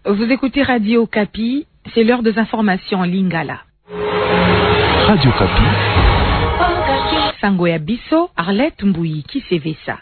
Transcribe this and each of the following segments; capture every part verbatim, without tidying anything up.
Vous écoutez Radio Kapi, c'est l'heure des informations en Lingala. Radio Kapi. Sangoya Biso, Arlette Mbouyi, qui s'est ça.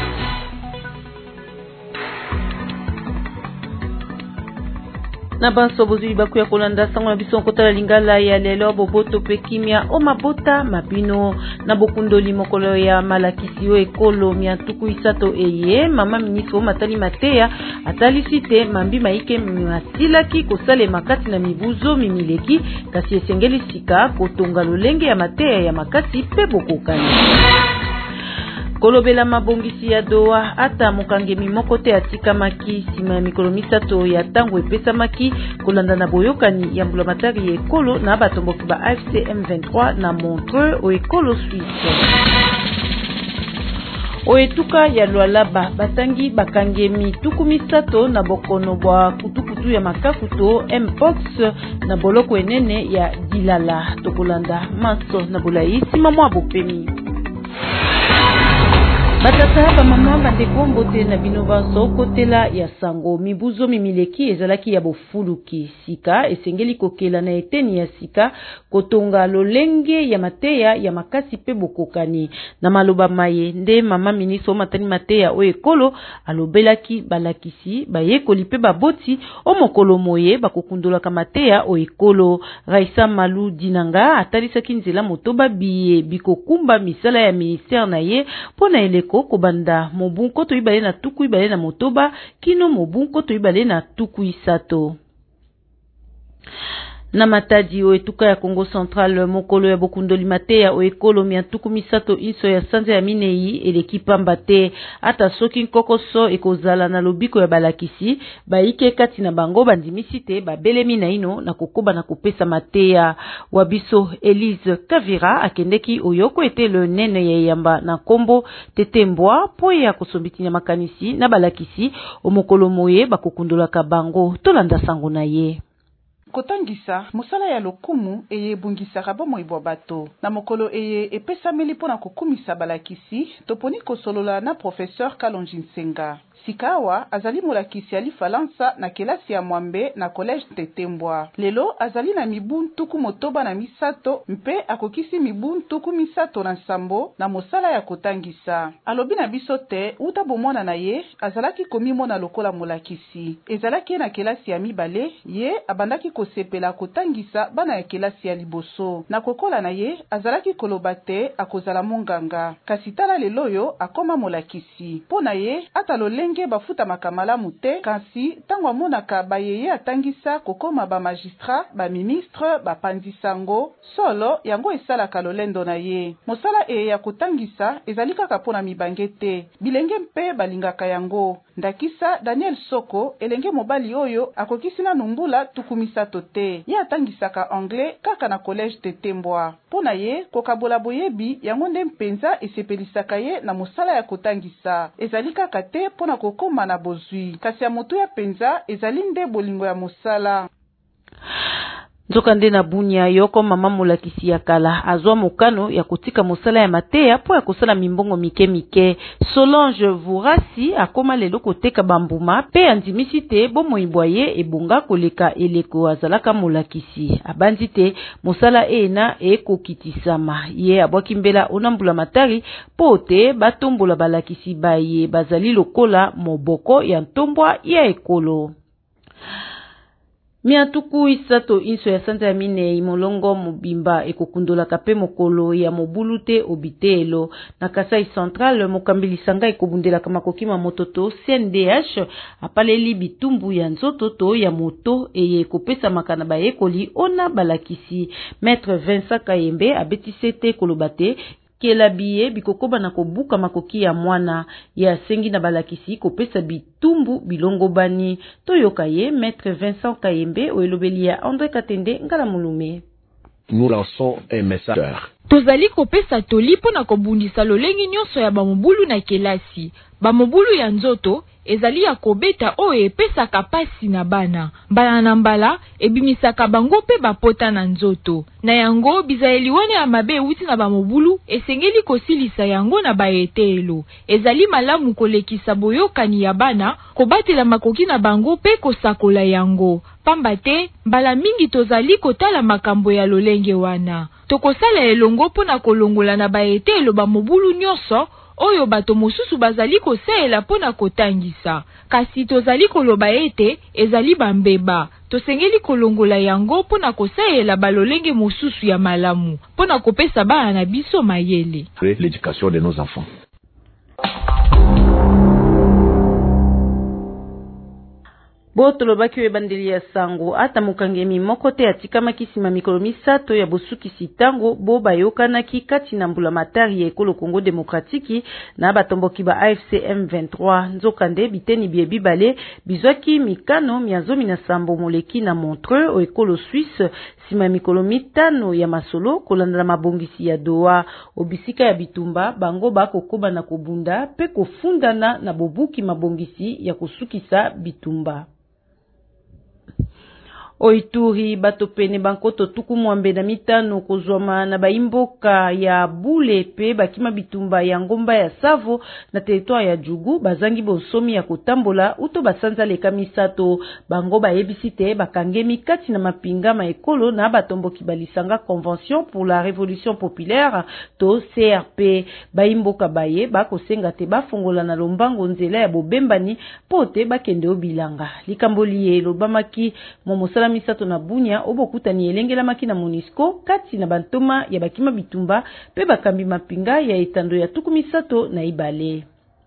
Na banso bozui baku ya kolanda sango ya biso kotala lingala ya lelo boboto pe kimia o mabota mabino na bokundoli mokolo ya malakisi yo ekolo mia tuku isato eye mama ministre matali mateya atali site mambi maike masilaki kosale makati na mibuzo mimileki kasi esengeli sika kotonga lolenge ya mateya ya makasi pe bokokani. Kolobela mabongisi ya doa ata mokangemi moko te atikamaki sima ya mikolo misato ya tango epesamaki kolanda na boyokani ya mbulamatari ekolo na batomboki ba A F C M vingt-trois na Montreux o ekolo Suisse. Oetuka ya Lualaba batangi bakangemi tuku misato na bokono bwa kutukutu ya makakuto Mpox na boloko enene ya Dilala tokolanda maso na bolayi sima mwa bopemi. Batata ba mama bandeko mbote na bino banso kotela ya sango mibuzo mimileki ezalaki ya bofuluki sika esengeli kokela na eteni ya sika kotonga lolenge ya mateya ya makasi pe bokokani na maloba maye nde mama ministre matani mateya o ekolo alobelaki balakisi bayekoli pe baboti o mokolo moye bakokundolaka mateya o ekolo. Raisa Malu Dinanga atalisaki nzela motoba biye bikokumba misala ya ministère na ye pona ele ko kobanda mobunko to ibale na tuku ibale na motoba kino mobunko to ibale na tuku isato. Na matadi o etuka ya Congo Central mokolo ya bokundoli mateya o ekolo mia tuku misato iso ya sanza ya minei elekipa mbate ata soki nkokoso ekozala na lobiko ya balakisi baike kati na bango bandimisite babelemi na ino na kokoba na kopesa mateya. Wabiso Elise Kavira akendeki oyoko ete le nene ya yamba na kombo tetembwa po ya kosombiti na makanisi na balakisi o mokolo moye bakokundolaka bango tolanda sango na ye. Kotangisa musala ya lokumu eye bungisaka bomoi bwa bato na mokolo eye epesameli pona kokumisa balakisi toponi kosolola na professeur Kalonji Nsenga. Sikawa azali mulakisi ali Falansa na kelasi ya Mwambe na collège Tetembwa. Lelo azali na mibu ntuku motoba na misato mpe akokisi mibu ntuku misato na nsambo na mosala ya kotangisa. Alobi na biso te uta bomona na ye azalaki komimona lokola mulakisi. Ezalaki na kelasi ya mibale ye abandaki kosepela kotangisa bana ya kelasi ya liboso. Na kokola na ye azalaki koloba te akozala monganga. Kasi tala lelo yo akoma mulakisi. Pona ye ata lolenge bafuta makamala mute kasi tango amonaka bayeye atangisa kokoma ba magistrat ba ministre ba pandisango solo yango esalaka lolendo na ye. Mosala e ya kotangisa ezali kaka pona mibange te bilenge mpe balingaka yango. Ndakisa Daniel Soko elenge mobali oyo akokisi na numbula tukumisato te ye atangisaka anglais kaka na collège Tetembwa. Pona ye kokabola boyebi yango nde mpenza esepelisaka ye na mosala ya kotangisa ezali kaka te pona kokoma na bozwi kasi ya moto ya penza ezali nde bolingo ya mosala. Nzokande na bunya yoko mama mulakisi ya kala azwa mokano ya kotika mosala ya mateya po ya kosala mimbongo mike mike. Solange Vurasi akoma lelo koteka bambuma pe andimisi te bomoi bwaye ebonga koleka eleko azalaka mulakisi. Abandi te mosala ena ekokitisama ye abwaki mbela onambula matari po te batombola balakisi baye bazali lokola moboko ya ntombwa ya ekolo. Miatuku isato inso ya santa ya mine imolongo mobimba ekokundola kape mokolo ya mobulute obitelo na Kasai Central mokambilisanga ekobundela kama kokima mototo C N D H apaleli bitumbu ya nzototo ya moto eye kopesa makana bayekoli ona balakisi. Maître Vincent Kayembe abetisete kolobate kela biye bikokoba na kobuka makoki ya mwana ya sengi na balakisi kopesa bitumbu bilongo bani toyoka ye. Maître Vincent Kayembe oelobeli ya André Katende ngala mulume. Nous lançons un message. Tozali kopesa toli pona kobundisa lolengi nyonso ya bamobulu na kelasi. Bamobulu ya nzoto ezali ya kobeta oyo epesaka pasi na bana. Mbala na mbala ebimisaka bango pe bapota na nzoto. Na yango bizaeli wana ya mabe uti na bamobulu esengeli kosilisa yango na baetelo. Ezali malamu kolekisa boyokani ya bana kobatela makoki na bango pe kosakola yango. Pamba te mbala mingi tozali kotala makambo ya lolenge wana. Tokosala elongo pona kolongola na baetelo bamobulu nyonso oyo bato mosusu bazali kosaela pona kotangisa. Kasi tozali koloba ete ezali bambeba. Tosengeli kolongola yango pona kosaela balolenge mosusu ya malamu pona kopesa bana na biso mayele. L'éducation de nos enfants. Boto lobaki webandeli ya sango ata mukangemi moko te atikama kisima mikolo misato ya bosukisi tango bo bayokanaki kati na mbula matari ya ekolo Congo Demokratiki na batomboki ba A F C M vingt-trois nzokande biteni biebi bale bizwaki mikano miazomi na sambo moleki na Montreux o ekolo Suisse sima mikolo mitano ya masolo kolandala mabongisi ya doa obisika ya bitumba bango bakokoba na kobunda pe kofundana na bobuki mabongisi ya kusukisa bitumba. Oituri bato pene bankoto tuku mwambe na mitano kozwama na baimboka ya bule pe bakima bitumba ya ngomba ya Savo na territoire ya Jugu bazangi bonsomi ya kotambola uto basanza leka misato bango baebisite bakangemi kati na mapinga ma ekolo na batomboki balisanga Convention pour la Révolution Populaire to C R P baimboka baye bakosenga te bafongola na lombango nzela ya bobembani pote bakende obilanga likamboli lobamaki momosala misato na Bunia obokutani elengela maki na Monisco kati na bantoma ya bakima bitumba pe bakambi mapinga ya etando ya tuku misato na ibale.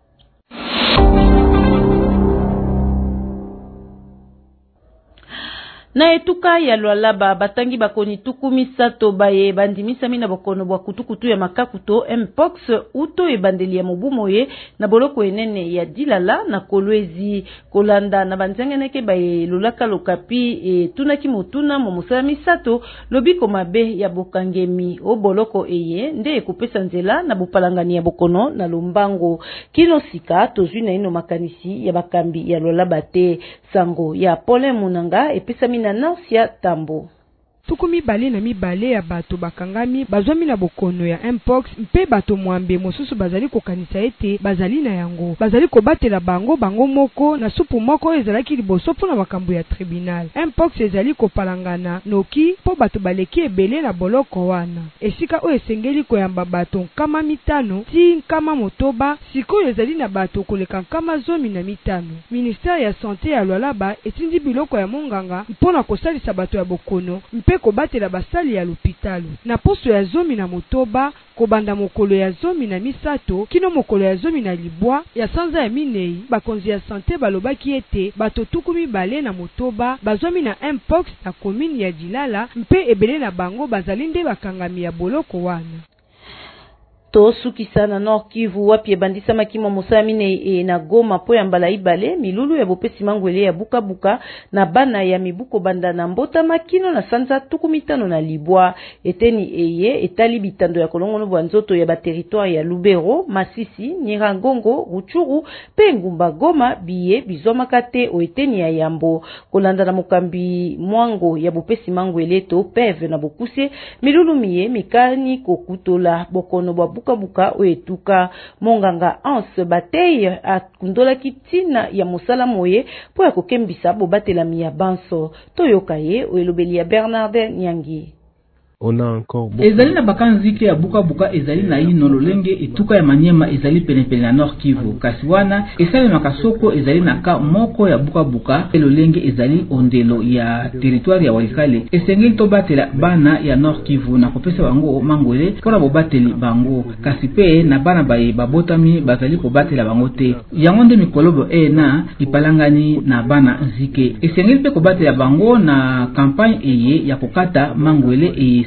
Na etuka ya Lualaba batangi bakoni tuku misato baye bandimisa mina bokono bwa kutukutu ya makakuto Mpox uto ebandeli ya mobumoye na boloko enene ya Dilala na Kolwezi kolanda na banzengeneke baye lolaka lokapi e tunaki motuna momosala misato lobiko mabe ya bokangemi o boloko eye nde ekopesa nzela na bopalangani ya bokono na lombango kino sika tozwi na ino makanisi ya bakambi ya Lualaba te sango ya Paulin Munanga epesa na Nansia Tambo. Tuku mibale na mibale ya bato bakangami bazwami na bokono ya Mpox mpe bato mwambe mosusu bazali kokanisa ete bazali na yango bazali kobatela bango bango moko na supu moko ezalaki liboso pona makambo ya tribunal. Mpox ezali kopalangana noki po bato baleki ebele na boloko wana esika oyo esengeli koyamba bato nkama mitano ti nkama motoba sikoyo ezali na bato koleka nkama zomi na mitano. Ministère ya Santé ya Lualaba etindi biloko ya monganga mpona kosalisa bato ya bokono mpe kobatela basali ya lopitalu na poso ya zomi na motoba kobanda mokolo ya zomi na misato kino mokolo ya zomi na libwa ya sanza ya minei bakonzi ya sante balobaki ete bato tuku mibale na motoba bazwami na Mpox na komini ya Dilala mpe ebele na bango bazali nde bakangami ya boloko wana. To sukisa na Nord Kivu wapi ebandisa makimo mosala mine e na Goma po ya mbala ibale milulu ya bopesi mangwele ya buka buka na bana ya mibuko banda na mbota makino na sanza tuku mitano na libwa eteni eye etali bitando ya kolongono bwa nzoto ya ba territoire ya Lubero, Masisi, Nyiragongo, Ruchuru pe ngumba Goma biye bizomaka te o eteni ya Yambo kolanda na mokambi mwango ya bopesi mangwele to P E V na bokuse milulu miye mikani kokutola bokono bwa buka buka oetuka monganga Anse Batei akundola kitina ya mosala moye po ya kokembisa bobatela miya banso toyoka ye oelobeli ya Bernard Nyangi. On a encore beaucoup. Ezali na bakanzike ya buka buka ezali na ino lolenge etuka ya Manyema ezali penepene na Nord Kivu kasi wana esali makasoko ezali na ka moko ya buka buka elolenge ezali ondelo ya territoire ya Walikale esengeli to batela bana ya Nord Kivu na kopesa bango mangwele pona bobateli bango kasi pe na bana baye babotami bazali ko batela bango te yango nde mikolobo e na ipalangani na bana nzike esengeli pe ko batela bango na campagne eye ya kokata mangwele e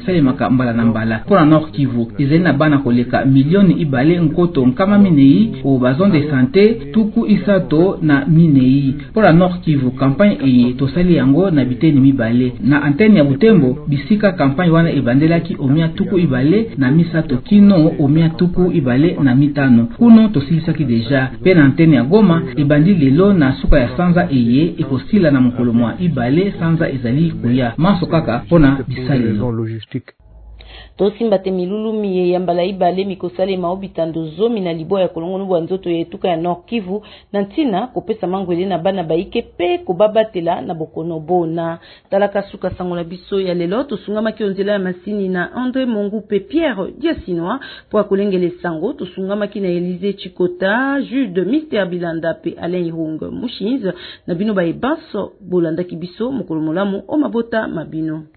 esalemaka mbala na mbala. Pour la Nord Kivu ezali na bana koleka milioni ibale nkoto nkama minei o bazon de santé tuku isato na minei. Pour la Nord Kivu campagne eye tosali yango na biteni mibale na antenne ya Butembo bisika campagne wana ebandelaki omia tuku ibale na misato kino omia tuku ibale na mitano kuno tosilisaki deja. Pe na antenne ya Goma ebandi lelo na suka ya sanza eye ekosila na mokolo mwa ibale sanza ezali koya maso kaka pona bisalelo logistique. Tosimba te milulu miye ya mbala ibale mikosale maobitando zomi na libo ya kolongo nubu nzoto ya etuka ya Nord Kivu na ntina kopesa mangwele na bana baike pe kobabatela na bokono bona. Talaka suka sangola biso ya lelo tosunga kionzela ya masini na André Mongu pe Pierre Diasinoa po akolengele sango tosunga makina Elise Chikota Jude Mister Bilanda pe Alain Irung Mushinz na bino ba ebaso bolanda kibiso mokolo molamu o mabota mabino.